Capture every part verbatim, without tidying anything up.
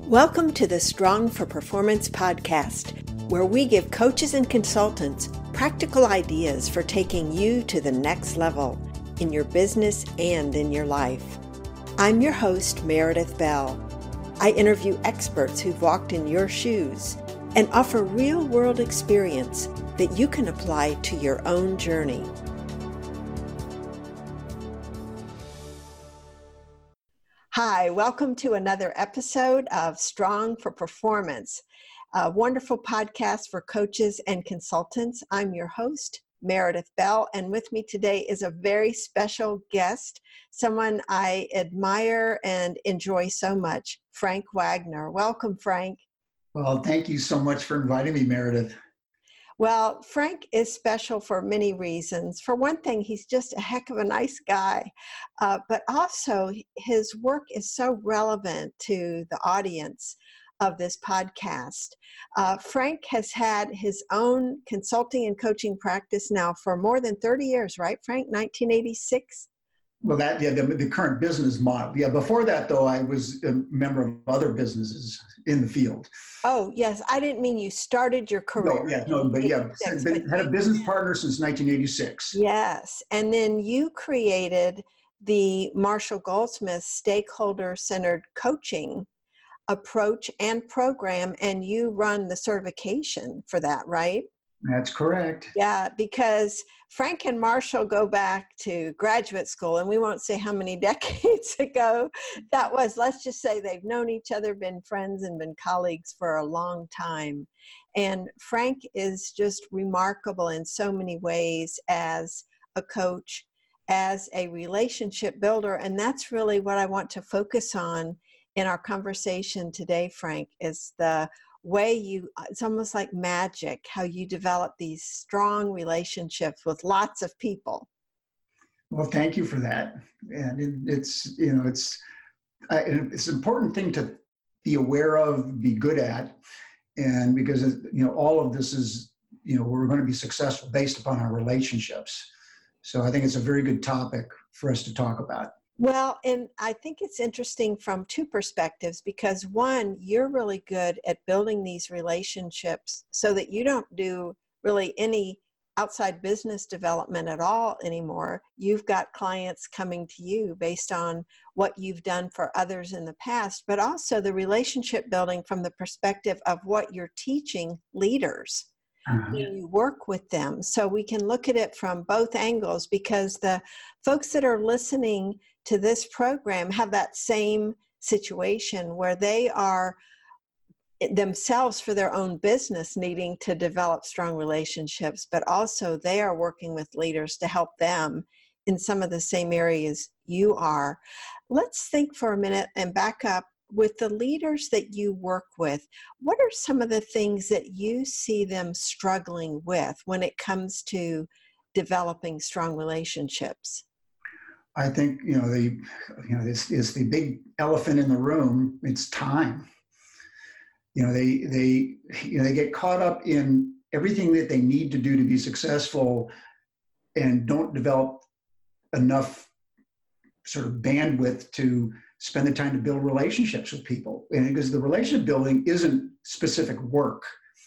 Welcome to the Strong for Performance podcast, where we give coaches and consultants practical ideas for taking you to the next level in your business and in your life. I'm your host, Meredith Bell. I interview experts who've walked in your shoes and offer real-world experience that you can apply to your own journey. Hi, welcome to another episode of Strong for Performance, a wonderful podcast for coaches and consultants. I'm your host, Meredith Bell, and with me today is a very special guest, someone I admire and enjoy so much, Frank Wagner. Welcome, Frank. Well, thank you so much for inviting me, Meredith. Well, Frank is special for many reasons. For one thing, he's just a heck of a nice guy, uh, but also his work is so relevant to the audience of this podcast. Uh, Frank has had his own consulting and coaching practice now for more than thirty years, right, Frank? nineteen eighty-six? Well, that, yeah, the, the current business model. Yeah, before that, though, I was a member of other businesses in the field. Oh, yes. I didn't mean you started your career. No, yeah, no, but yeah, been, had a business partner since nineteen eighty-six. Yes. And then you created the Marshall Goldsmith Stakeholder-Centered Coaching approach and program, and you run the certification for that, right? That's correct. Yeah, because Frank and Marshall go back to graduate school, and we won't say how many decades ago that was. Let's just say they've known each other, been friends, and been colleagues for a long time. And Frank is just remarkable in so many ways as a coach, as a relationship builder, and that's really what I want to focus on in our conversation today, Frank, is the way you, it's almost like magic, how you develop these strong relationships with lots of people. Well, thank you for that. And it, it's, you know, it's, uh, it's an important thing to be aware of, be good at. And because, you know, all of this is, you know, we're going to be successful based upon our relationships. So I think it's a very good topic for us to talk about. Well, and I think it's interesting from two perspectives, because one, you're really good at building these relationships so that you don't do really any outside business development at all anymore. You've got clients coming to you based on what you've done for others in the past, but also the relationship building from the perspective of what you're teaching leaders. Uh-huh. You work with them. So we can look at it from both angles, because the folks that are listening to this program have that same situation where they are themselves for their own business needing to develop strong relationships, but also they are working with leaders to help them in some of the same areas you are. Let's think for a minute and back up. With the leaders that you work with, what are some of the things that you see them struggling with when it comes to developing strong relationships? I think, you know, the, you know, this is the big elephant in the room. It's time. You know, they, they, you know, they get caught up in everything that they need to do to be successful and don't develop enough sort of bandwidth to spend the time to build relationships with people. And because the relationship building isn't specific work.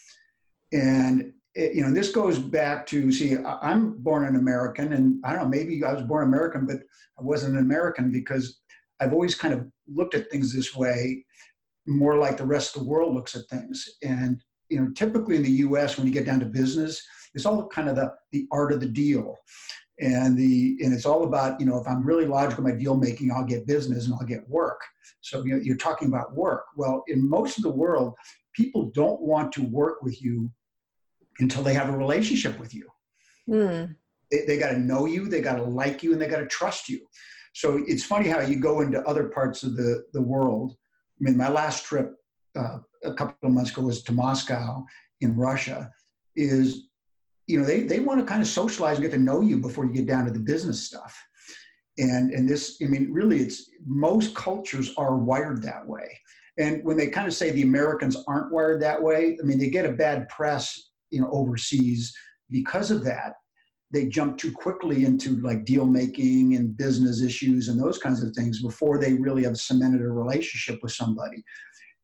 And, it, you know, this goes back to, see, I'm born an American, and I don't know, maybe I was born American, but I wasn't an American because I've always kind of looked at things this way, more like the rest of the world looks at things. And, you know, typically in the U S, when you get down to business, it's all kind of the, the art of the deal. And the and it's all about, you know, if I'm really logical in my deal making, I'll get business and I'll get work. So, you know, you're talking about work. Well, in most of the world, people don't want to work with you until they have a relationship with you. Mm. They, they got to know you, they got to like you, and they got to trust you. So it's funny how you go into other parts of the, the world. I mean, my last trip uh, a couple of months ago was to Moscow in Russia. Is You know, they, they want to kind of socialize and get to know you before you get down to the business stuff. And and this, I mean, really, it's most cultures are wired that way. And when they kind of say the Americans aren't wired that way, I mean, they get a bad press, you know, overseas because of that. They jump too quickly into like deal making and business issues and those kinds of things before they really have cemented a relationship with somebody.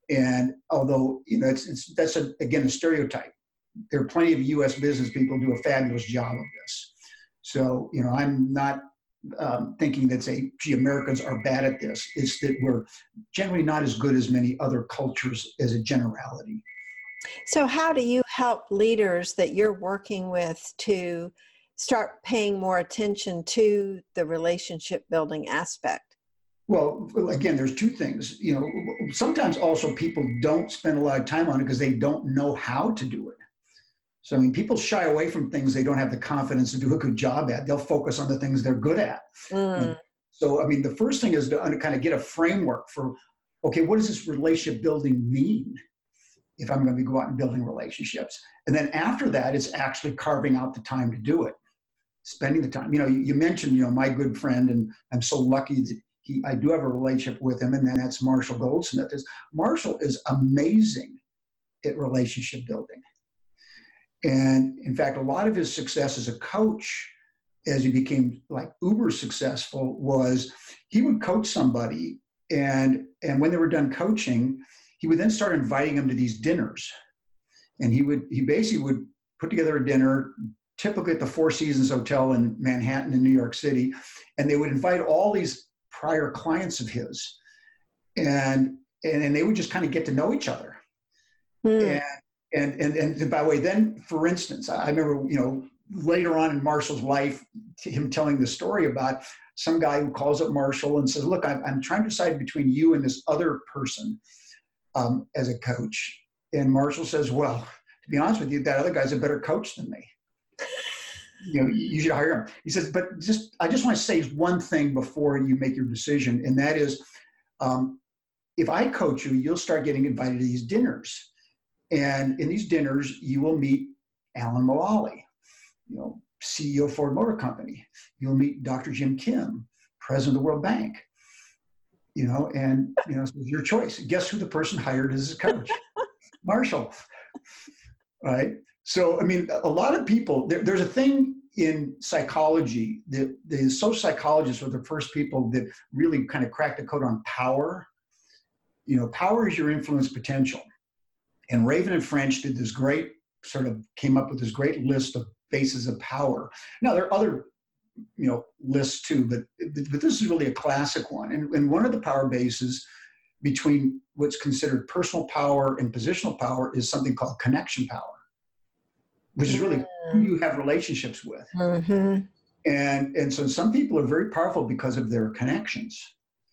And although, you know, it's, it's that's, a, again, a stereotype. There are plenty of U S business people who do a fabulous job of this. So, you know, I'm not um, thinking that, say, gee, Americans are bad at this. It's that we're generally not as good as many other cultures as a generality. So how do you help leaders that you're working with to start paying more attention to the relationship building aspect? Well, again, there's two things. You know, sometimes also people don't spend a lot of time on it because they don't know how to do it. So, I mean, people shy away from things they don't have the confidence to do a good job at. They'll focus on the things they're good at. Mm. So, I mean, the first thing is to kind of get a framework for, okay, what does this relationship building mean if I'm going to be go out and building relationships? And then after that, it's actually carving out the time to do it, spending the time. You know, you, you mentioned, you know, my good friend, and I'm so lucky that he, I do have a relationship with him, and then that's Marshall Goldsmith. Is Marshall is amazing at relationship building. And in fact, a lot of his success as a coach, as he became like uber successful, was he would coach somebody, and and when they were done coaching, he would then start inviting them to these dinners. And he would he basically would put together a dinner, typically at the Four Seasons Hotel in Manhattan in New York City, and they would invite all these prior clients of his, and and, and they would just kind of get to know each other. Mm. And And, and and by the way, then, for instance, I remember, you know, later on in Marshall's life, him telling the story about some guy who calls up Marshall and says, look, I'm, I'm trying to decide between you and this other person um, as a coach. And Marshall says, well, to be honest with you, that other guy's a better coach than me. You know, you should hire him. He says, but just, I just want to say one thing before you make your decision. And that is, um, if I coach you, you'll start getting invited to these dinners. And in these dinners, you will meet Alan Mulally, you know, C E O of Ford Motor Company. You'll meet Doctor Jim Kim, president of the World Bank. You know, and you know, it's your choice. Guess who the person hired as his coach? Marshall. Right. So, I mean, a lot of people. There, there's a thing in psychology that the social psychologists were the first people that really kind of cracked the code on power. You know, power is your influence potential. And Raven and French did this great, sort of came up with this great list of bases of power. Now, there are other, you know, lists too, but, but this is really a classic one. And, and one of the power bases between what's considered personal power and positional power is something called connection power, which is really who you have relationships with. Mm-hmm. And, and so some people are very powerful because of their connections.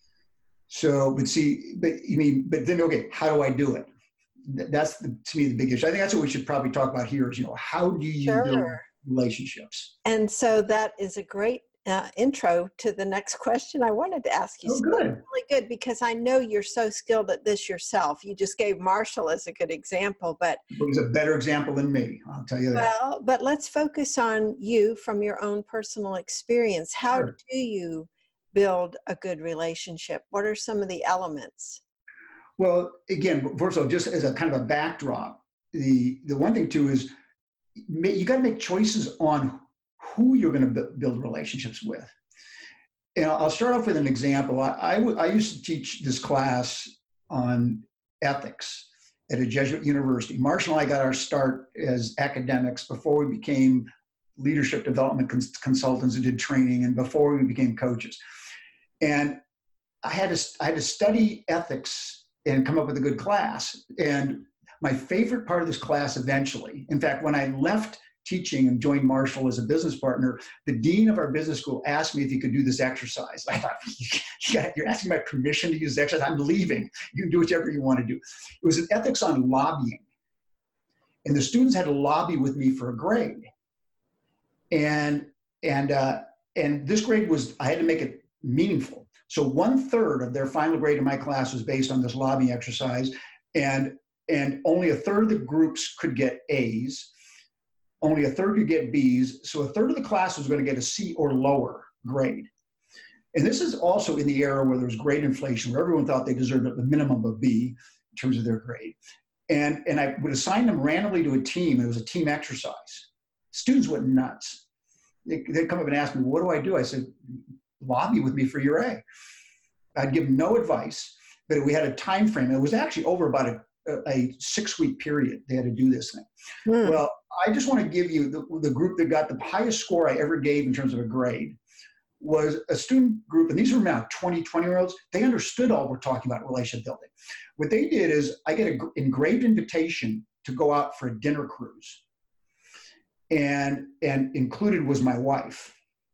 So, but see, but you mean, but then, okay, how do I do it? That's the, to me the big issue. I think that's what we should probably talk about here is, you know, how do you sure. build relationships? And so that is a great uh, intro to the next question I wanted to ask you. Oh, good. So really good, because I know you're so skilled at this yourself. You just gave Marshall as a good example, but it was a better example than me, I'll tell you that. Well, but let's focus on you from your own personal experience. How sure. do you build a good relationship? What are some of the elements? Well, again, first of all, just as a kind of a backdrop, the, the one thing too is you got to make choices on who you're going to build relationships with. And I'll start off with an example. I, I, I used to teach this class on ethics at a Jesuit university. Marshall and I got our start as academics before we became leadership development cons- consultants and did training, and before we became coaches. And I had to, I had to study ethics and come up with a good class. And my favorite part of this class eventually, in fact, when I left teaching and joined Marshall as a business partner, the dean of our business school asked me if he could do this exercise. I thought, you're asking my permission to use this exercise? I'm leaving. You can do whatever you want to do. It was an ethics on lobbying. And the students had to lobby with me for a grade. And, and, uh, and this grade was, I had to make it meaningful. So one third of their final grade in my class was based on this lobbying exercise, and, and only a third of the groups could get A's, only a third could get B's, so a third of the class was going to get a C or lower grade. And this is also in the era where there was grade inflation, where everyone thought they deserved a minimum of B in terms of their grade. And, and I would assign them randomly to a team. It was a team exercise. Students went nuts. They, they'd come up and ask me, what do I do? I said, lobby with me for your A. I'd give them no advice. but we had a time frame. It was actually over about a, a six-week period. They had to do this thing. Hmm. Well, I just want to give you the, the group that got the highest score I ever gave in terms of a grade was a student group, and these were now twenty, twenty-year-olds. They understood all we're talking about relationship building. What they did is I get an engraved invitation to go out for a dinner cruise. And, and included was my wife.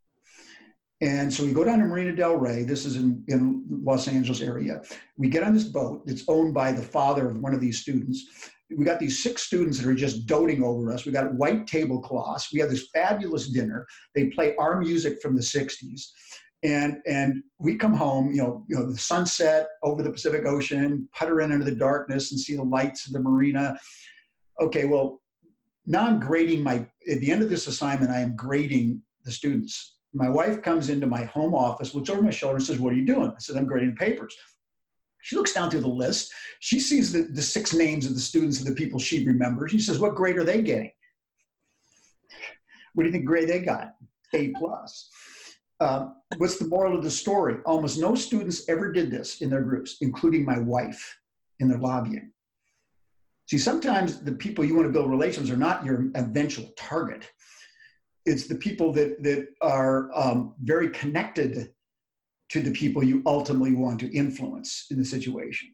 And so we go down to Marina del Rey. This is in, in Los Angeles area. We get on this boat that's owned by the father of one of these students. We got these six students that are just doting over us. We got white tablecloths. We have this fabulous dinner. They play our music from the sixties. And, and we come home, you know, you know, the sunset over the Pacific Ocean, putter in into the darkness and see the lights of the marina. Okay, well, now I'm grading my, at the end of this assignment, I am grading the students. My wife comes into my home office, looks over my shoulder and says, "What are you doing?" I said, "I'm grading the papers." She looks down through the list. She sees the, the six names of the students and the people she remembers. She says, "What grade are they getting?" What do you think grade they got? A plus. Um, what's the moral of the story? Almost no students ever did this in their groups, including my wife in their lobbying. See, sometimes the people you want to build relations are not your eventual target. It's the people that, that are um, very connected to the people you ultimately want to influence in the situation.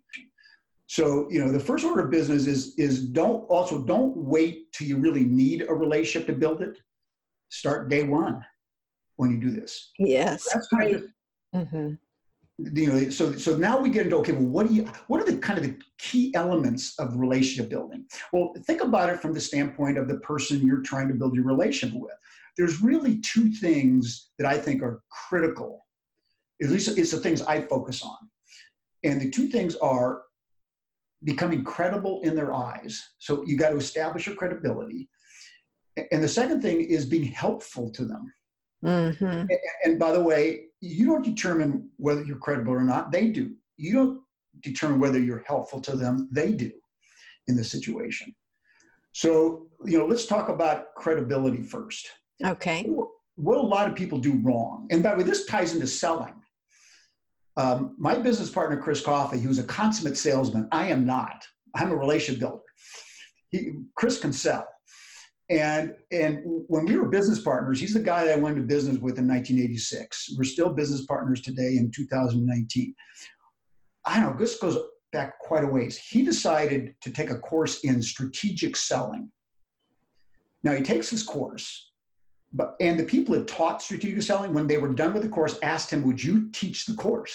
So, you know, the first order of business is, is don't also don't wait till you really need a relationship to build it. Start day one when you do this. Yes. That's kind of, mm-hmm. You know, so so now we get into, okay, well, what do you, what are the kind of the key elements of relationship building? Well, think about it from the standpoint of the person you're trying to build your relationship with. There's really two things that I think are critical. At least it's the things I focus on. And the two things are becoming credible in their eyes. So you got to establish your credibility. And the second thing is being helpful to them. Mm-hmm. And, and by the way, you don't determine whether you're credible or not. They do. You don't determine whether you're helpful to them. They do in this situation. So, you know, let's talk about credibility first. Okay. What a lot of people do wrong. And by the way, this ties into selling. Um, my business partner, Chris Coffey, who's a consummate salesman. I am not. I'm a relationship builder. He, Chris can sell. And, and when we were business partners, he's the guy that I went into business with in nineteen eighty-six. We're still business partners today in two thousand nineteen. I don't know, this goes back quite a ways. He decided to take a course in strategic selling. Now he takes this course, but and the people that taught strategic selling, when they were done with the course, asked him, "Would you teach the course?"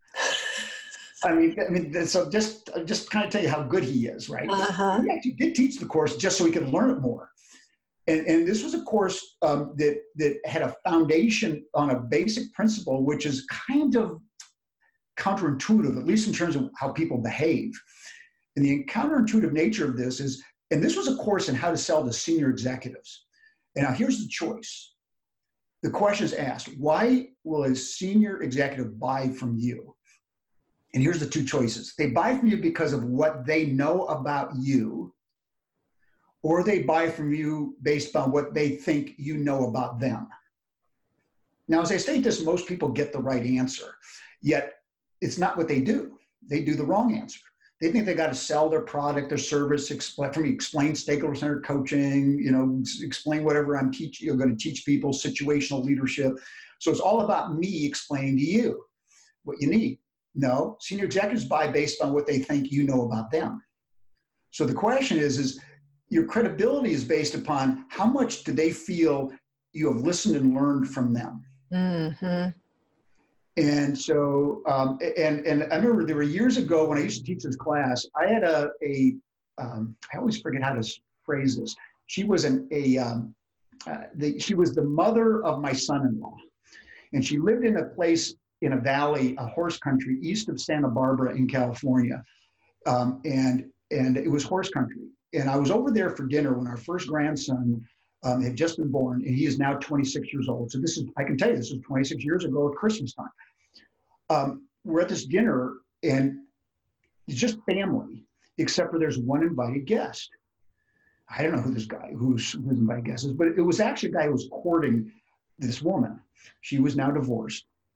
I mean, I mean, so just just kind of tell you how good he is, right? Uh-huh. He actually did teach the course just so he could learn it more. And, and this was a course um, that, that had a foundation on a basic principle, which is kind of counterintuitive, at least in terms of how people behave. And the counterintuitive nature of this is, and this was a course in how to sell to senior executives. And now here's the choice. The question is asked, why will a senior executive buy from you? And here's the two choices. They buy from you because of what they know about you, or they buy from you based on what they think you know about them. Now, as I state this, most people get the right answer, yet it's not what they do. They do the wrong answer. They think they got to sell their product, their service, explain, for me, explain stakeholder-centered coaching, you know, explain whatever I'm teaching, you're going to teach people, situational leadership. So it's all about me explaining to you what you need. No, senior executives buy based on what they think you know about them. So the question is, is your credibility is based upon how much do they feel you have listened and learned from them. Mm-hmm. And so, um, and and I remember there were years ago when I used to teach this class, I had a, a um, I always forget how to phrase this. She was an, a, um, uh, the, she was the mother of my son-in-law. And she lived in a place in a valley, a horse country, east of Santa Barbara in California. Um, and, and it was horse country. And I was over there for dinner when our first grandson um, had just been born, and he is now twenty-six years old. So this is, I can tell you, this was twenty-six years ago at Christmas time. Um, we're at this dinner, and it's just family, except for there's one invited guest. I don't know who this guy, who's, who's invited guest is, but it was actually a guy who was courting this woman. She was now divorced.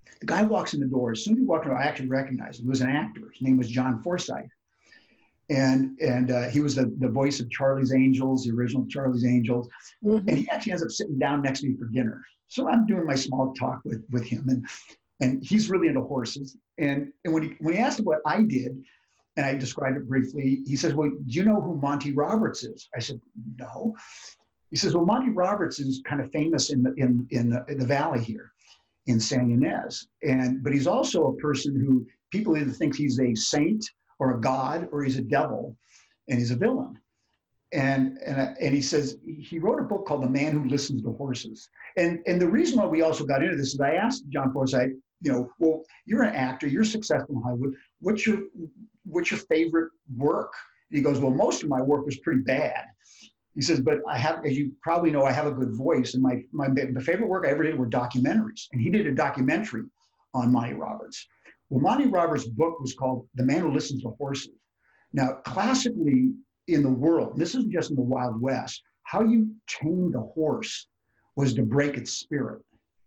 The guy walks in the door. As soon as he walked in, I actually recognized him. He was an actor. His name was John Forsythe. And and uh, he was the, the voice of Charlie's Angels, the original Charlie's Angels. Mm-hmm. And he actually ends up sitting down next to me for dinner. So I'm doing my small talk with, with him. And and he's really into horses. And, and when, he, when he asked him what I did, and I described it briefly, he says, well, do you know who Monty Roberts is? I said, no. He says, well, Monty Roberts is kind of famous in the, in, in the, in the valley here in San Ynez. And, but he's also a person who people either think he's a saint or a god, or he's a devil, and he's a villain. And, and, and he says, he wrote a book called The Man Who Listens to Horses. And, and the reason why we also got into this is I asked John Forsythe, you know, well, you're an actor, you're successful in Hollywood. What's your, what's your favorite work? And he goes, well, most of my work was pretty bad. He says, but I have, as you probably know, I have a good voice. And my, my the favorite work I ever did were documentaries. And he did a documentary on Monty Roberts. Well, Monty Roberts' book was called The Man Who Listens to Horses. Now, classically in the world, this isn't just in the Wild West, how you chained a horse was to break its spirit.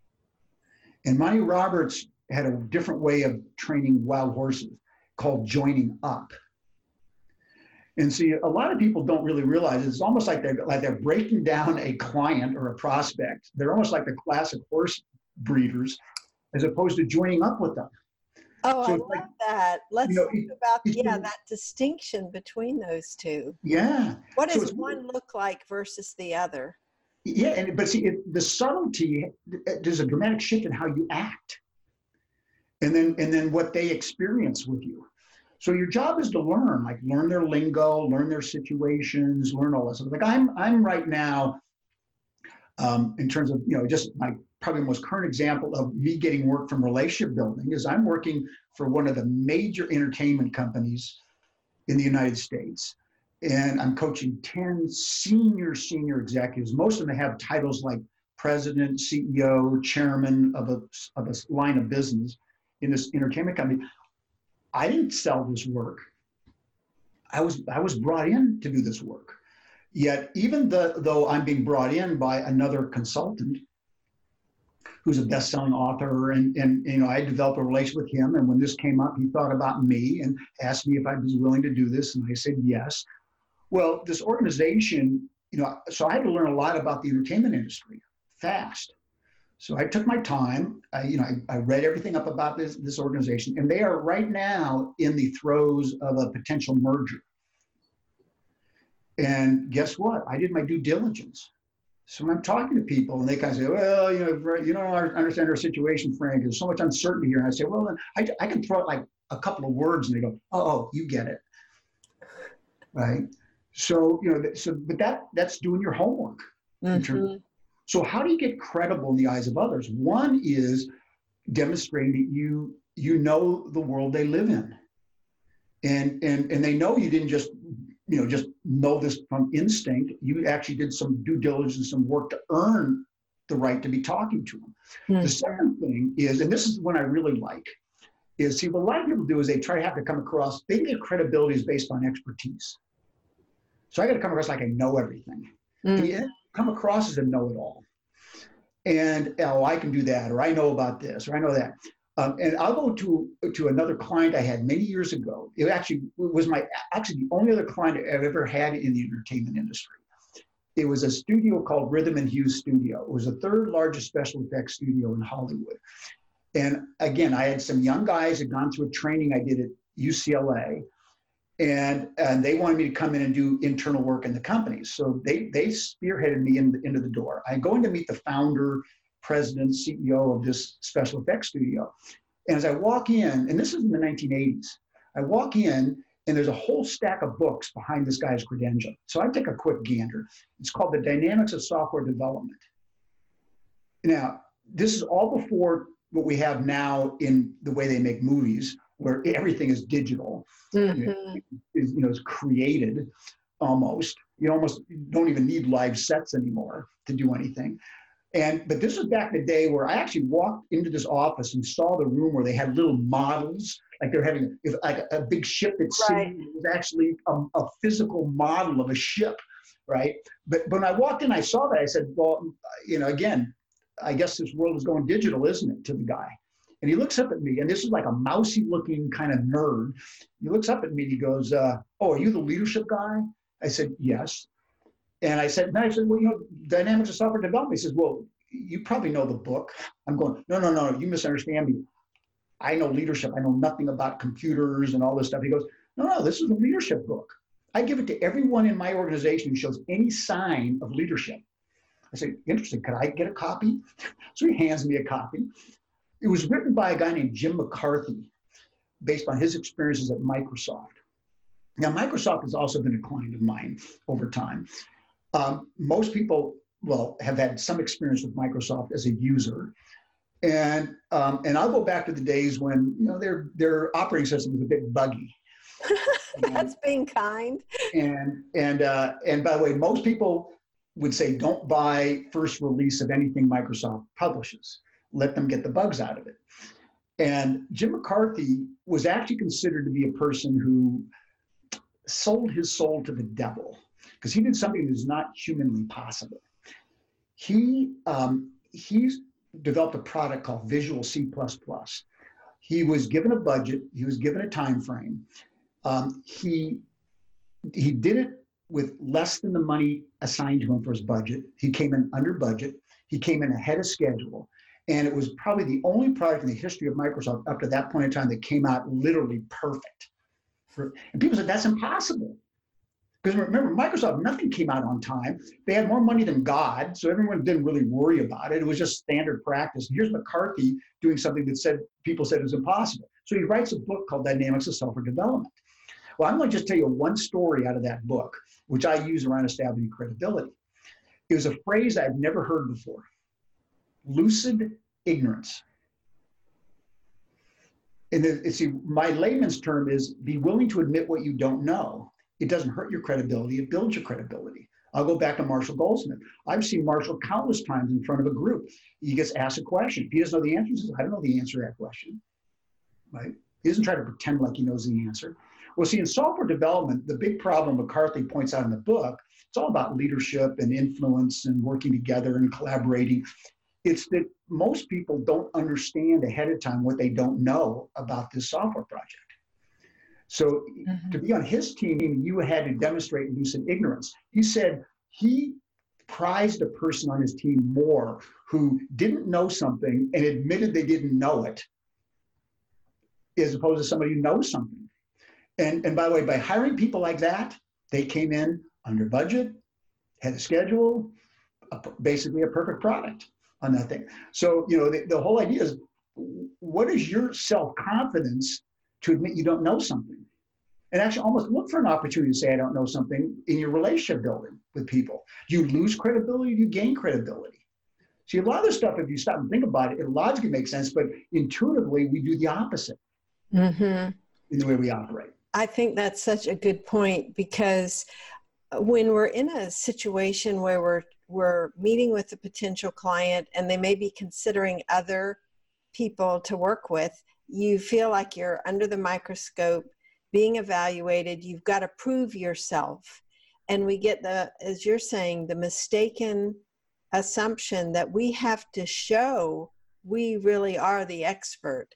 And Monty Roberts had a different way of training wild horses called joining up. And see, a lot of people don't really realize it's almost like they're like they're breaking down a client or a prospect. They're almost like the classic horse breeders, as opposed to joining up with them. Oh, so I love like, that. Let's you know, talk it, about it, yeah it, that distinction between those two. Yeah. What does so one look like versus the other? Yeah, and but see, it, the subtlety, there's a dramatic shift in how you act, and then and then what they experience with you. So your job is to learn, like learn their lingo, learn their situations, learn all this. Like I'm I'm right now, um, in terms of you know just my probably most current example of me getting work from relationship building is I'm working for one of the major entertainment companies in the United States. And I'm coaching ten senior, senior executives. Most of them have titles like president, C E O, chairman of a, of a line of business in this entertainment company. I didn't sell this work. I was, I was brought in to do this work. Yet even the, though I'm being brought in by another consultant who's a best-selling author, and, and you know, I developed a relationship with him. And when this came up, he thought about me and asked me if I was willing to do this. And I said, yes. Well, this organization, you know, so I had to learn a lot about the entertainment industry fast. So I took my time. I, you know, I, I read everything up about this, this organization, and they are right now in the throes of a potential merger. And guess what? I did my due diligence. So when I'm talking to people and they kind of say, well, you know, you don't understand our situation, Frank. There's so much uncertainty here. And I say, well, then I, I can throw out like a couple of words and they go, oh, oh, you get it. Right. So, you know, so, but that that's doing your homework. Mm-hmm. In terms of, so how do you get credible in the eyes of others? One is demonstrating that you, you know the world they live in. And, and, and they know you didn't just, you know, just know this from instinct. You actually did some due diligence, some work to earn the right to be talking to them. Mm-hmm. The second thing is, and this is one I really like, is see, what a lot of people do is they try to have to come across, they think credibility is based on expertise. So I got to come across like I know everything. Mm-hmm. And come across as a know-it-all. And, oh, I can do that, or I know about this, or I know that. Um, and I'll go to to another client I had many years ago. It actually was my, actually the only other client I've ever had in the entertainment industry. It was a studio called Rhythm and Hughes Studio. It was the third largest special effects studio in Hollywood. And again, I had some young guys that had gone through a training I did at U C L A. And, and they wanted me to come in and do internal work in the company. So they, they spearheaded me in, into the door. I go in to meet the founder, president, C E O of this special effects studio. And as I walk in, and this is in the nineteen eighties, I walk in and there's a whole stack of books behind this guy's credential. So I take a quick gander. It's called The Dynamics of Software Development. Now, this is all before what we have now in the way they make movies, where everything is digital, mm-hmm. is, you know, is created almost. You almost don't even need live sets anymore to do anything. And, but this was back in the day where I actually walked into this office and saw the room where they had little models, like they're having if, like a, a big ship that's right. sitting, it was actually a, a physical model of a ship, right? But, but when I walked in, I saw that, I said, well, you know, again, I guess this world is going digital, isn't it, to the guy? And he looks up at me, and this is like a mousy looking kind of nerd. He looks up at me and he goes, uh, oh, are you the leadership guy? I said, yes. And I said, man, I said, well, you know, Dynamics of Software Development. He says, well, you probably know the book. I'm going, no, no, no, you misunderstand me. I know leadership. I know nothing about computers and all this stuff. He goes, no, no, this is a leadership book. I give it to everyone in my organization who shows any sign of leadership. I said, interesting, could I get a copy? So he hands me a copy. It was written by a guy named Jim McCarthy, based on his experiences at Microsoft. Now, Microsoft has also been a client of mine over time. Um, most people, well, have had some experience with Microsoft as a user. And um, and I'll go back to the days when, you know, their their operating system was a bit buggy. That's being kind. And and uh, and by the way, most people would say don't buy first release of anything Microsoft publishes. Let them get the bugs out of it. And Jim McCarthy was actually considered to be a person who sold his soul to the devil because he did something that's not humanly possible. He um, he's developed a product called Visual C plus plus. He was given a budget. He was given a time frame. Um, he he did it with less than the money assigned to him for his budget. He came in under budget. He came in ahead of schedule. And it was probably the only product in the history of Microsoft up to that point in time that came out literally perfect. And people said, that's impossible. Because remember, Microsoft, nothing came out on time. They had more money than God, so everyone didn't really worry about it. It was just standard practice. And here's McCarthy doing something that said people said it was impossible. So he writes a book called Dynamics of Software Development. Well, I'm going to just tell you one story out of that book, which I use around establishing credibility. It was a phrase I'd never heard before. Lucid ignorance. And it's my layman's term is be willing to admit what you don't know. It doesn't hurt your credibility, it builds your credibility. I'll go back to Marshall Goldsmith. I've seen Marshall countless times in front of a group. He gets asked a question. If he doesn't know the answer, he says, I don't know the answer to that question. Right? He doesn't try to pretend like he knows the answer. Well, see, in software development, the big problem McCarthy points out in the book, it's all about leadership and influence and working together and collaborating. It's that most people don't understand ahead of time what they don't know about this software project. So mm-hmm. to be on his team, you had to demonstrate lucid ignorance. He said he prized a person on his team more who didn't know something and admitted they didn't know it, as opposed to somebody who knows something. And, and by the way, by hiring people like that, they came in under budget, had a schedule, a, basically a perfect product on that thing. So, you know, the, the whole idea is, what is your self-confidence to admit you don't know something? And actually almost look for an opportunity to say, I don't know something in your relationship building with people. Do you lose credibility? Do you gain credibility? See, a lot of this stuff, if you stop and think about it, it logically makes sense, but intuitively, we do the opposite mm-hmm. in the way we operate. I think that's such a good point, because when we're in a situation where we're we're meeting with a potential client and they may be considering other people to work with, you feel like you're under the microscope being evaluated. You've got to prove yourself. And we get the, as you're saying, the mistaken assumption that we have to show we really are the expert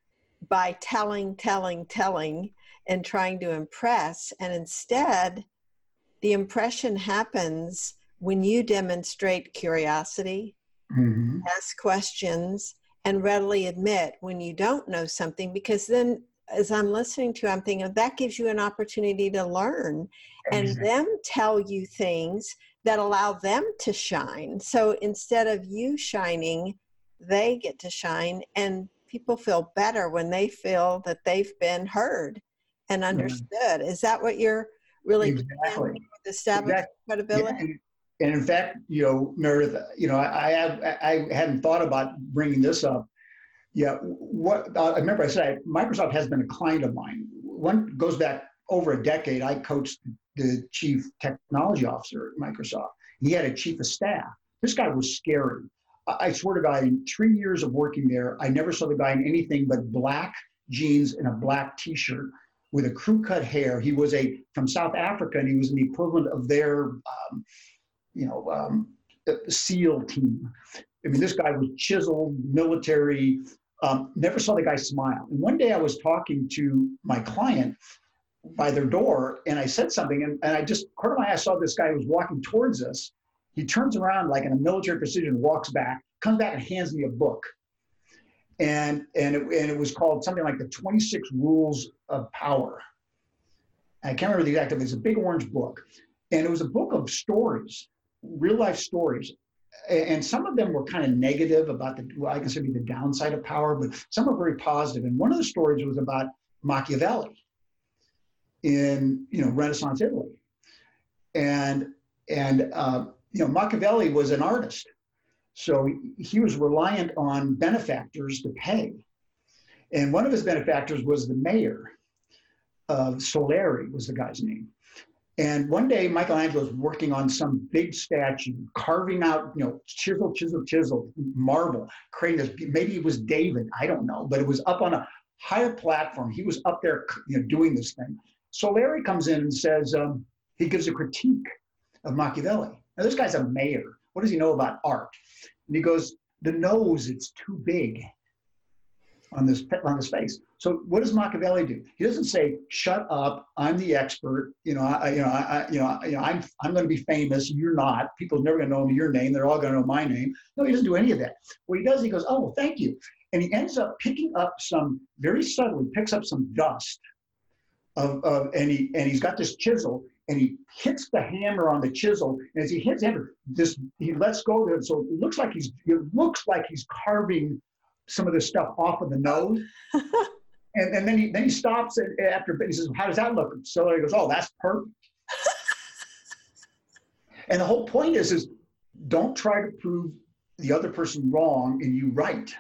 by telling, telling, telling, and trying to impress. And instead, the impression happens when you demonstrate curiosity, mm-hmm. ask questions, and readily admit when you don't know something, because then as I'm listening to you, I'm thinking that gives you an opportunity to learn and exactly. them tell you things that allow them to shine. So instead of you shining, they get to shine, and people feel better when they feel that they've been heard and understood. Mm-hmm. Is that what you're really exactly. doing with establishing exactly. credibility? Yeah. And in fact, you know, Meredith, you know, I, I have, I hadn't thought about bringing this up. Yeah, what uh, I remember I said Microsoft has been a client of mine. One goes back over a decade. I coached the chief technology officer at Microsoft. He had a chief of staff. This guy was scary. I, I swear to God, in three years of working there, I never saw the guy in anything but black jeans and a black T-shirt with a crew cut hair. He was a from South Africa, and he was an equivalent of their. Um, you know, um, SEAL team. I mean, this guy was chiseled, military, Um, never saw the guy smile. And one day I was talking to my client by their door, and I said something, and, and I just, corner of my eye, I saw this guy who was walking towards us. He turns around like in a military precision, walks back, comes back and hands me a book. And, and, it, and it was called something like the twenty-six Rules of Power. I can't remember the exact, it was a big orange book. And it was a book of stories, real life stories. And some of them were kind of negative about the, well, I consider the downside of power, but some were very positive. And one of the stories was about Machiavelli in, you know, Renaissance Italy. And, and uh, you know, Machiavelli was an artist. So he was reliant on benefactors to pay. And one of his benefactors was the mayor of Soleri, was the guy's name. And one day Michelangelo was working on some big statue, carving out, you know, chisel, chisel, chisel, marble, creating this, maybe it was David, I don't know, but it was up on a higher platform. He was up there, you know, doing this thing. Soleri comes in and says, um, he gives a critique of Machiavelli. Now this guy's a mayor. What does he know about art? And he goes, the nose, it's too big on this, on this face. So what does Machiavelli do? He doesn't say, shut up, I'm the expert, you know, I, you know, I, you know, I, you know, I'm, I'm going to be famous, you're not, people are never going to know your name, they're all going to know my name. No, he doesn't do any of that. What he does, he goes, oh, well, thank you. And he ends up picking up some, very subtly, picks up some dust of, of and, he, and he's got this chisel, and he hits the hammer on the chisel, and as he hits the hammer, this, he lets go of it, so it looks like he's, it looks like he's carving some of this stuff off of the nose. and, and then he then he stops and after he says, how does that look? So he goes, oh, that's perfect. And the whole point is, is don't try to prove the other person wrong and you right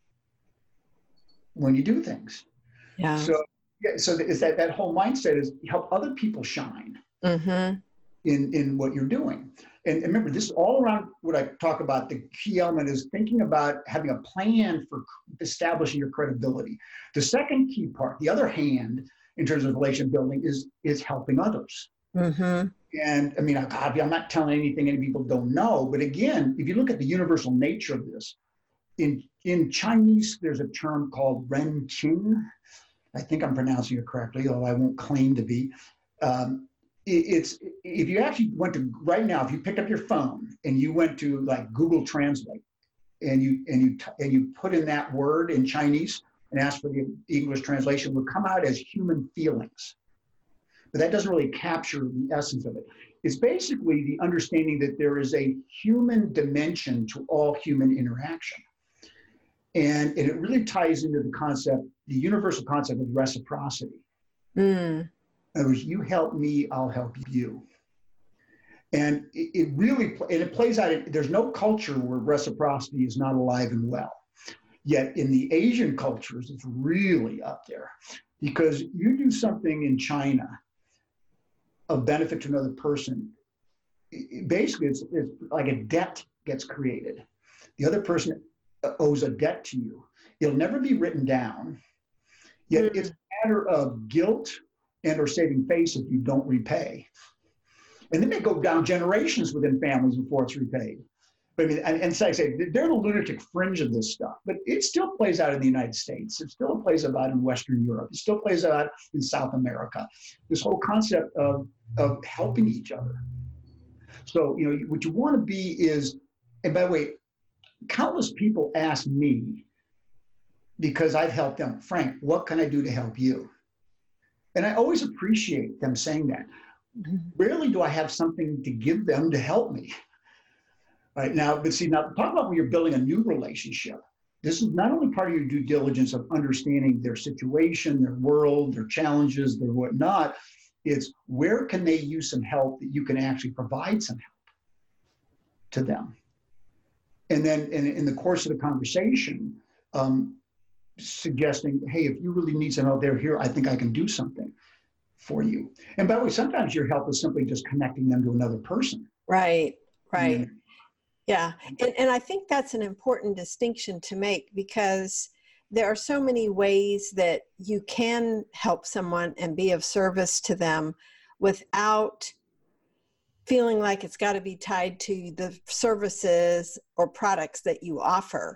when you do things. Yeah. So yeah, so is that that whole mindset is help other people shine mm-hmm. in, in what you're doing. And remember, this is all around what I talk about. The key element is thinking about having a plan for establishing your credibility. The second key part, the other hand, in terms of relation building, is is helping others. Mm-hmm. And I mean, I'm not telling anything any people don't know, but again, if you look at the universal nature of this, in in Chinese, there's a term called ren qing. I think I'm pronouncing it correctly, although I won't claim to be. Um, It's if you actually went to right now, if you picked up your phone and you went to like Google Translate and you and you and you put in that word in Chinese and asked for the English translation, it would come out as human feelings. But that doesn't really capture the essence of it. It's basically the understanding that there is a human dimension to all human interaction. And, and it really ties into the concept, the universal concept of reciprocity. Mm. In other words, you help me, I'll help you. And it, it really, and it plays out, there's no culture where reciprocity is not alive and well. Yet in the Asian cultures, it's really up there. Because you do something in China of benefit to another person, it, basically it's, it's like a debt gets created. The other person owes a debt to you. It'll never be written down. Yet mm. it's a matter of guilt and or saving face if you don't repay. And then they go down generations within families before it's repaid. But I mean, and, and so I say, they're the lunatic fringe of this stuff, but it still plays out in the United States. It still plays out in Western Europe. It still plays out in South America. This whole concept of, of helping each other. So, you know, what you want to be is, and by the way, countless people ask me, because I've helped them, Frank, what can I do to help you? And I always appreciate them saying that. Rarely do I have something to give them to help me. Right now, but see, now talk about when you're building a new relationship. This is not only part of your due diligence of understanding their situation, their world, their challenges, their whatnot. It's where can they use some help that you can actually provide some help to them. And then in, in the course of the conversation, um, suggesting, hey, if you really need some help there, here, I think I can do something for you. And by the way, sometimes your help is simply just connecting them to another person. Right, right. And, yeah, and, and I think that's an important distinction to make, because there are so many ways that you can help someone and be of service to them without feeling like it's got to be tied to the services or products that you offer.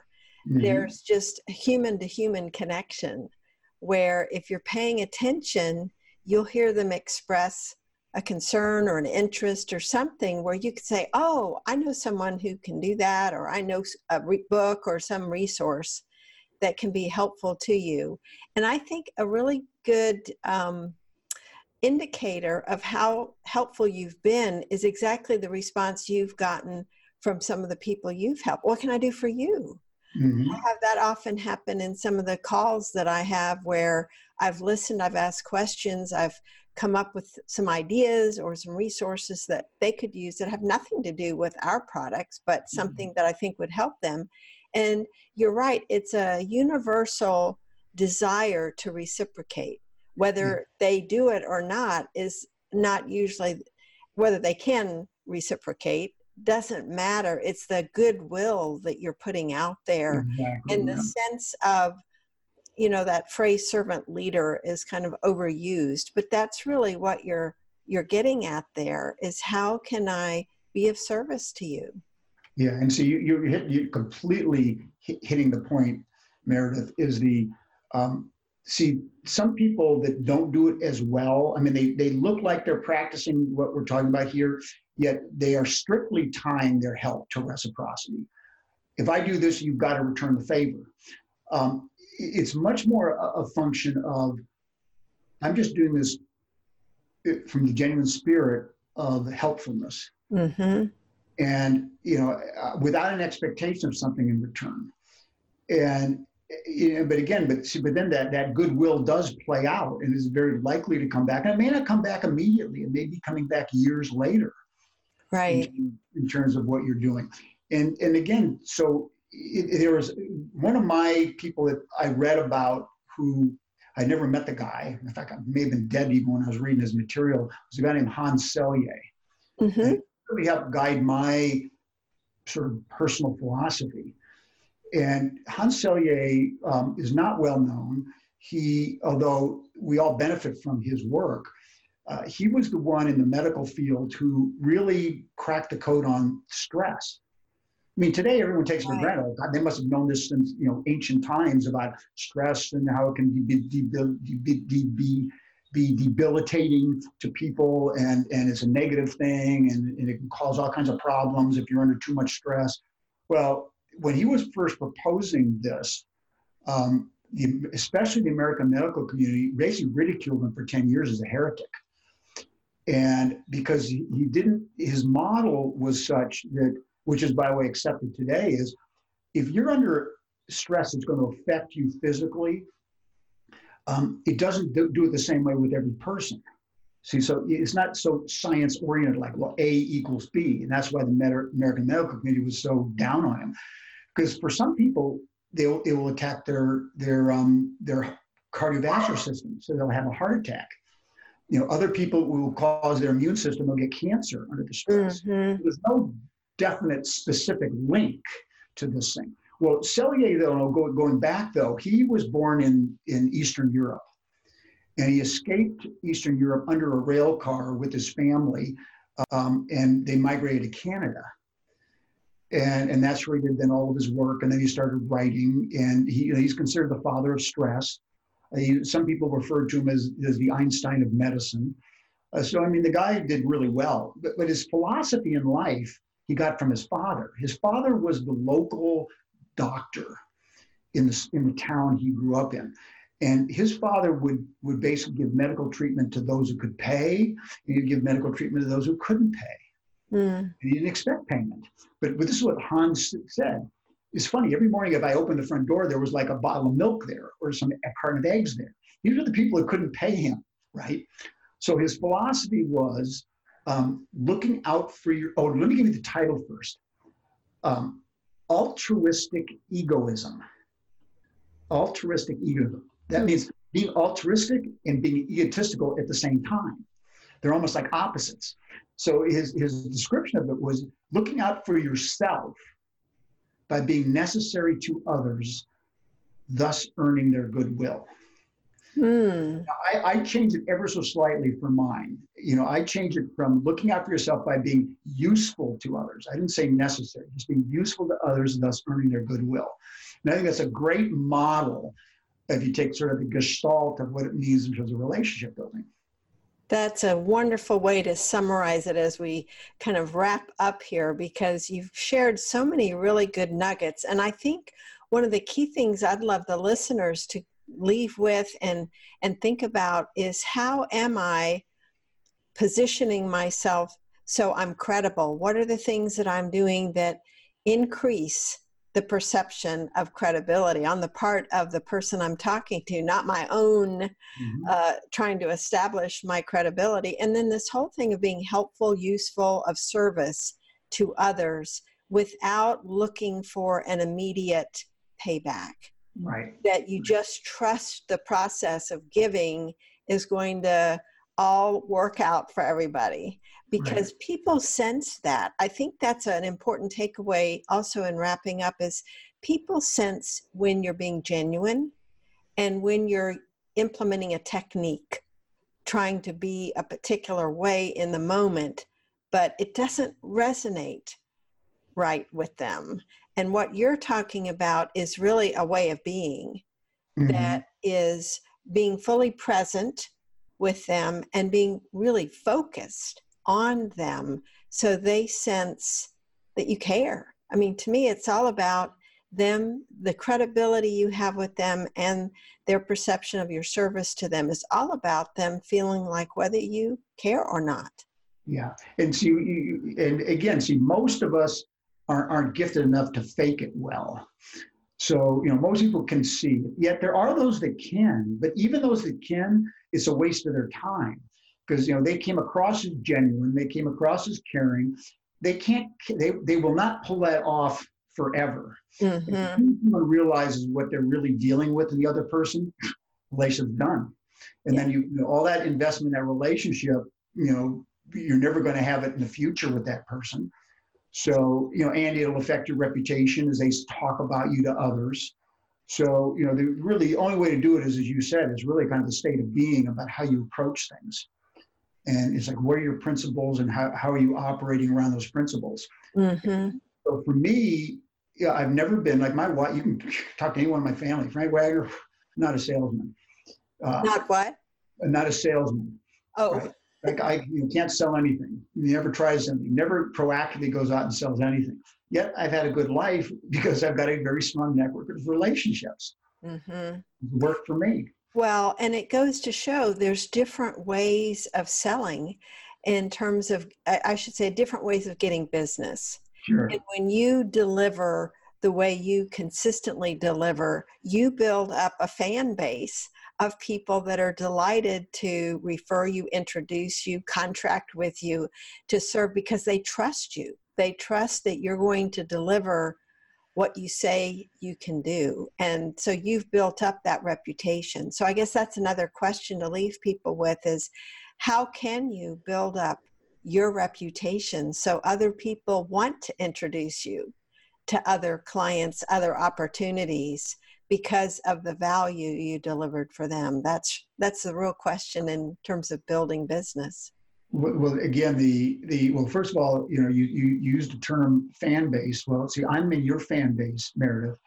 Mhm. there's just human to human connection where if you're paying attention, you'll hear them express a concern or an interest or something where you could say, oh, I know someone who can do that, or I know a re- book or some resource that can be helpful to you. And I think a really good um, indicator of how helpful you've been is exactly the response you've gotten from some of the people you've helped. What can I do for you? Mhm. I have that often happen in some of the calls that I have where I've listened, I've asked questions, I've come up with some ideas or some resources that they could use that have nothing to do with our products, but something that I think would help them. And you're right, it's a universal desire to reciprocate. Yeah. Whether they do it or not is not usually, whether they can reciprocate doesn't matter. It's the goodwill that you're putting out there Exactly. in the Yeah. sense of, you know, that phrase servant leader is kind of overused, but that's really what you're you're getting at there is how can I be of service to you? Yeah, and so you you hit you completely hit, hitting the point, Meredith. Is the um, see some people that don't do it as well. I mean, they they look like they're practicing what we're talking about here, yet they are strictly tying their help to reciprocity. If I do this, you've got to return the favor. Um, it's much more a, a function of I'm just doing this from the genuine spirit of helpfulness Mm-hmm. and you know uh, without an expectation of something in return and you know, but again but see but then that that goodwill does play out and is very likely to come back and it may not come back immediately, it may be coming back years later Right. in, in terms of what you're doing. and and again so it, there was one of my people that I read about who I never met the guy. In fact, I may have been dead even when I was reading his material. It was a guy named Hans Selye. And Mm-hmm. it really helped guide my sort of personal philosophy. And Hans Selye um, is not well known. He, although we all benefit from his work, uh, he was the one in the medical field who really cracked the code on stress. I mean, today everyone takes it for Right. granted. God, they must have known this since you know ancient times about stress and how it can be, be, be, be, be debilitating to people, and, and it's a negative thing, and, and it can cause all kinds of problems if you're under too much stress. Well, when he was first proposing this, um, the, especially the American medical community basically ridiculed him for ten years as a heretic. And because he, he didn't, his model was such that, which is by the way accepted today, is if you're under stress that's going to affect you physically, um, it doesn't do, do it the same way with every person. See, so it's not so science oriented like, well, A equals B. And that's why the Med- American medical community was so down on him. Because for some people, they'll, it will attack their, their, um, their cardiovascular system. So they'll have a heart attack. You know, other people will cause their immune system, they'll get cancer under the stress. Mm-hmm. There's no definite specific link to this thing. Well, Selye, though, going back, though, he was born in, in Eastern Europe. And he escaped Eastern Europe under a rail car with his family, um, and they migrated to Canada. And, and that's where he did then all of his work. And then he started writing, and he, he's considered the father of stress. He, some people refer to him as, as the Einstein of medicine. Uh, so, I mean, the guy did really well. But, but his philosophy in life, he got from his father. His father was the local doctor in the, in the town he grew up in. And his father would, would basically give medical treatment to those who could pay, and he'd give medical treatment to those who couldn't pay. Mm. And he didn't expect payment. But, but this is what Hans said. It's funny, every morning if I opened the front door, there was like a bottle of milk there or some a carton of eggs there. These were the people who couldn't pay him, right? So his philosophy was um, looking out for your, oh, let me give you the title first. Um, altruistic egoism. Altruistic egoism. That means being altruistic and being egotistical at the same time. They're almost like opposites. So his, his description of it was looking out for yourself by being necessary to others, thus earning their goodwill. Mm. I, I changed it ever so slightly for mine. You know, I changed it from looking out for yourself by being useful to others. I didn't say necessary, just being useful to others, thus earning their goodwill. And I think that's a great model if you take sort of the gestalt of what it means in terms of relationship building. That's a wonderful way to summarize it as we kind of wrap up here, because you've shared so many really good nuggets. And I think one of the key things I'd love the listeners to leave with and, and think about is, how am I positioning myself so I'm credible? What are the things that I'm doing that increase the perception of credibility on the part of the person I'm talking to, not my own mm-hmm. uh, trying to establish my credibility. And then this whole thing of being helpful, useful, of service to others without looking for an immediate payback. Right. That you just trust the process of giving is going to all work out for everybody, because right. people sense that. I think that's an important takeaway also in wrapping up, is people sense when you're being genuine and when you're implementing a technique, trying to be a particular way in the moment, but it doesn't resonate right with them. And what you're talking about is really a way of being mm-hmm. that is being fully present with them and being really focused on them so they sense that you care. I mean, to me, it's all about them, the credibility you have with them and their perception of your service to them is all about them feeling like whether you care or not. Yeah. And see, you, you, and again, see, most of us aren't, aren't gifted enough to fake it well. So, you know, most people can see it. Yet there are those that can, but even those that can, it's a waste of their time, because, you know, they came across as genuine, they came across as caring. They can't, they, they will not pull that off forever. Mm-hmm. If someone realizes what they're really dealing with in the other person, relationship's done. And yeah. then you, you know, all that investment in that relationship, you know, you're never going to have it in the future with that person. So, you know, and it'll affect your reputation as they talk about you to others. So, you know, the really the only way to do it is, as you said, is really kind of the state of being about how you approach things. And it's like, what are your principles and how, how are you operating around those principles? Mm-hmm. So for me, yeah, I've never been like my wife. You can talk to anyone in my family. Frank Wagner, not a salesman. Uh, not what? Not a salesman. Oh. Right? Like I you can't sell anything. He never tries something. Never proactively goes out and sells anything. Yet I've had a good life because I've got a very strong network of relationships. Mm-hmm. It worked for me. Well, and it goes to show there's different ways of selling in terms of, I should say, different ways of getting business. Sure. And when you deliver the way you consistently deliver, you build up a fan base of people that are delighted to refer you, introduce you, contract with you to serve because they trust you. They trust that you're going to deliver what you say you can do. And so you've built up that reputation. So I guess that's another question to leave people with is, how can you build up your reputation so other people want to introduce you to other clients, other opportunities because of the value you delivered for them? That's that's the real question in terms of building business. Well, again, the the well, first of all, you know, you you used the term fan base. Well, see, I'm in your fan base, Meredith.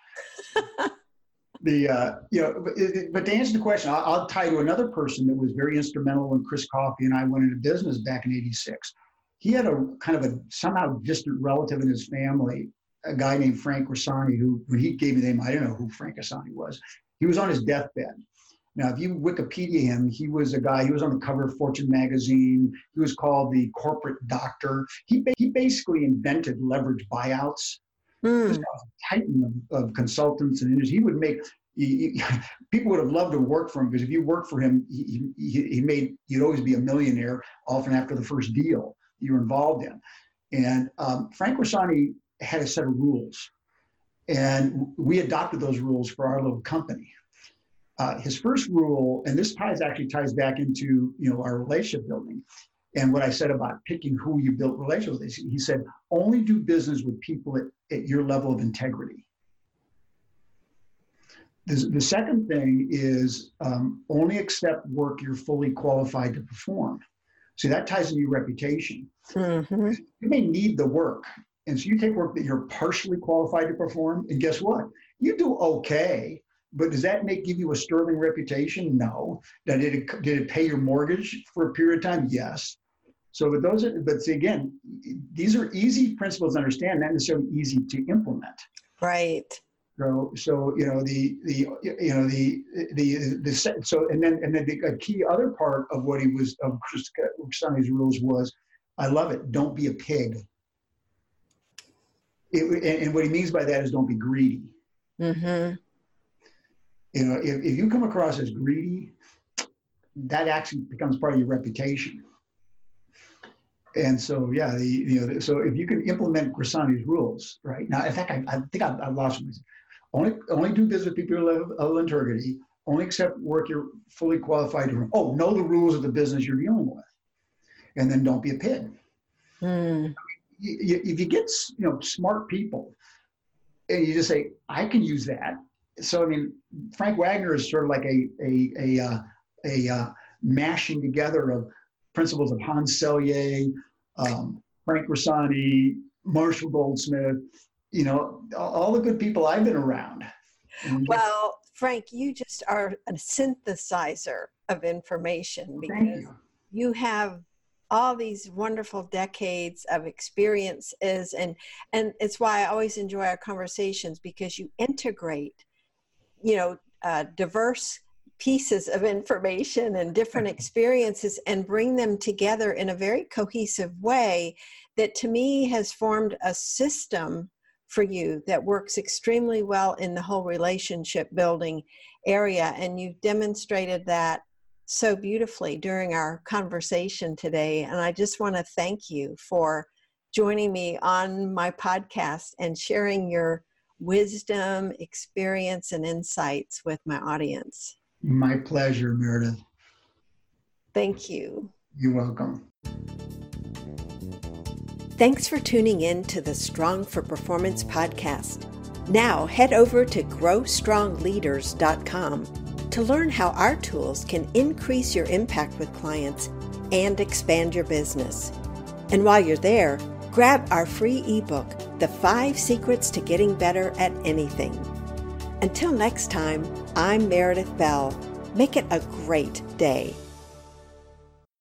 the uh, you know, but, but to answer the question, I'll, I'll tie to another person that was very instrumental when Chris Coffey and I went into business back in eighty-six. He had a kind of a somehow distant relative in his family, a guy named Frank Rossani, who, when he gave me the name, I didn't know who Frank Rossani was. He was on his deathbed. Now, if you Wikipedia him, he was a guy, he was on the cover of Fortune magazine. He was called the corporate doctor. He, he basically invented leverage buyouts. Mm. This guy was a titan of, of consultants and industry. He would make, he, he, people would have loved to work for him because if you worked for him, he, he, he made, you'd always be a millionaire often after the first deal you were involved in. And um, Frank Rossani had a set of rules. And we adopted those rules for our little company. Uh, his first rule, and this ties actually ties back into, you know, our relationship building and what I said about picking who you built relationships with. He said, only do business with people at, at your level of integrity. The, the second thing is um, only accept work you're fully qualified to perform. See, that ties into your reputation. Mm-hmm. You may need the work. And so you take work that you're partially qualified to perform, and guess what? you do okay, but does that make give you a sterling reputation? No. Did it, did it pay your mortgage for a period of time? Yes. So, but those are, but see, again, these are easy principles to understand, not necessarily easy to implement. Right. So, so you know the the you know the the the so and then and then the a key other part of what he was of Crestani's rules was, I love it. Don't be a pig. It, and, and what he means by that is don't be greedy. Mm-hmm. You know, if, if you come across as greedy, that actually becomes part of your reputation. And so, yeah, the you know, so if you can implement Crestani's rules, right now, in fact, I, I think I've, I've lost them. Only, only do business with people of, of integrity. Only accept work you're fully qualified to run. Oh, know the rules of the business you're dealing with, and then don't be a pig. Mm. You, you, if you get you know smart people, and you just say, I can use that. So I mean, Frank Wagner is sort of like a a a uh, a uh, mashing together of principles of Hans Selye, um, Frank Crestani, Marshall Goldsmith. You know, all the good people I've been around. Well, Frank, you just are a synthesizer of information because Thank you. you have all these wonderful decades of experiences, and and it's why I always enjoy our conversations, because you integrate, you know, uh, diverse pieces of information and different experiences and bring them together in a very cohesive way that to me has formed a system for you that works extremely well in the whole relationship building area. And you've demonstrated that so beautifully during our conversation today. And I just want to thank you for joining me on my podcast and sharing your wisdom, experience, and insights with my audience. My pleasure, Meredith. Thank you. You're welcome. Thanks for tuning in to the Strong for Performance podcast. Now head over to grow strong leaders dot com to learn how our tools can increase your impact with clients and expand your business. And while you're there, grab our free ebook, The Five Secrets to Getting Better at Anything. Until next time, I'm Meredith Bell. Make it a great day.